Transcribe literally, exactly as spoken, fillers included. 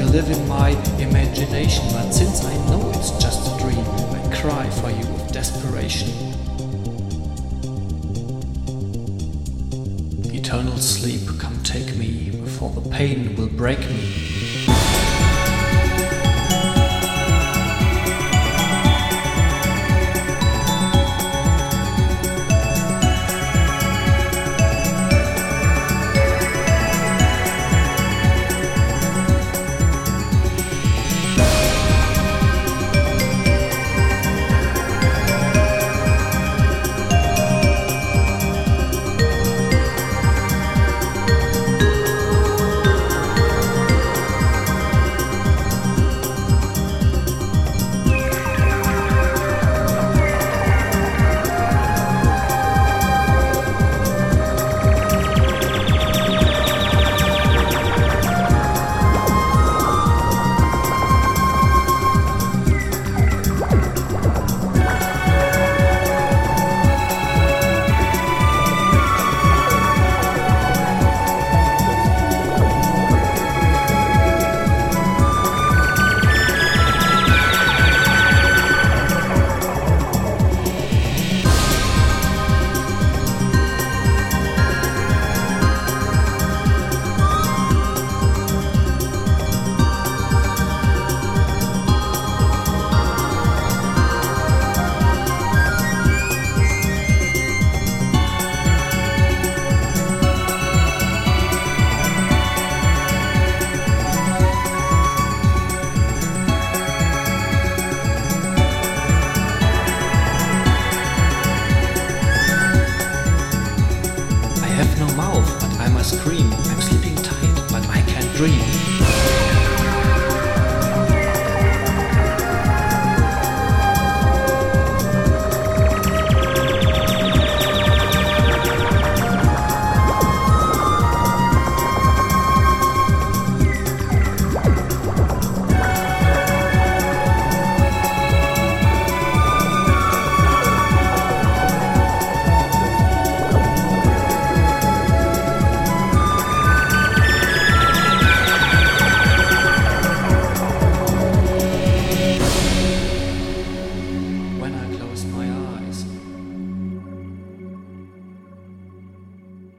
live in my imagination, but since I know it's just a dream, I cry for you with desperation. Eternal sleep, come take me, before the pain will break me. I have no mouth, but I must scream. I'm sleeping tight, but I can't dream.